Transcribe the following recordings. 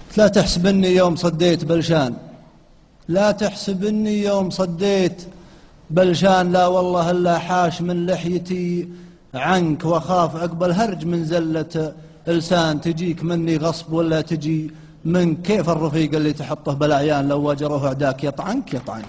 لا تحسبني يوم صديت بلشان، لا تحسبني يوم صديت بلشان، لا والله إلا حاش من لحيتي عنك، وأخاف عقب الهرج من زلة لسان، تجيك مني غصب ولا تجي منك، كيف الرفيق اللي تحطه بالأعيان لو واجروه أعداك يطعنك يطعنك.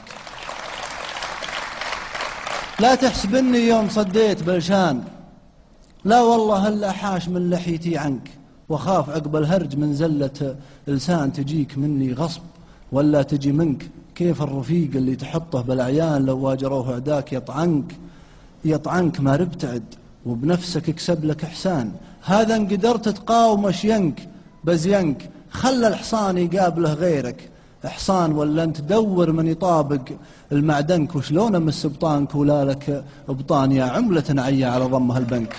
لا تحسبني يوم صديت بلشان، لا والله إلا حاش من لحيتي عنك، وخاف عقب الهرج من زلة لسان، تجيك مني غصب ولا تجي منك، كيف الرفيق اللي تحطه بالأعيان لو واجروه أعداك يطعنك يطعنك. ما ربتعد وبنفسك اكسب لك إحسان، هذا ان قدرت تقاوم اشينك بزينك، خلى الحصان يقابله غيرك إحصان، ولا انت دور من يطابق المعدنك، وشلون امس بطانك ولا لك بطان يا عملة عيا على ضمها البنك.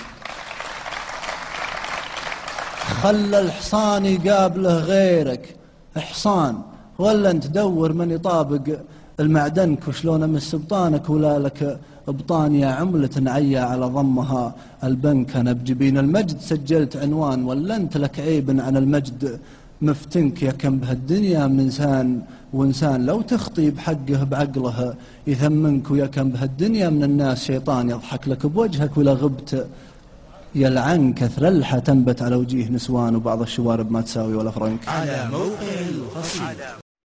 خلى الحصان يقابله غيرك إحصان، ولا انت دور من يطابق المعدنك، وشلون امس بطانك ولا لك بطان يا عملة عيا على ضمها البنك. أنا بجبين المجد سجلت عنوان، ولا أنت لك عيب عن المجد مفتنك، يا كم بهالدنيا من إنسان وإنسان لو تخطي بحقه بعقله يثمنك، ويا كم بهالدنيا من الناس شيطان يضحك لك بوجهك، ولا غبت يلعن كثر اللحى تنبت على وجيه نسوان، وبعض الشوارب ما تساوي ولا فرنك. على موقع القصيد.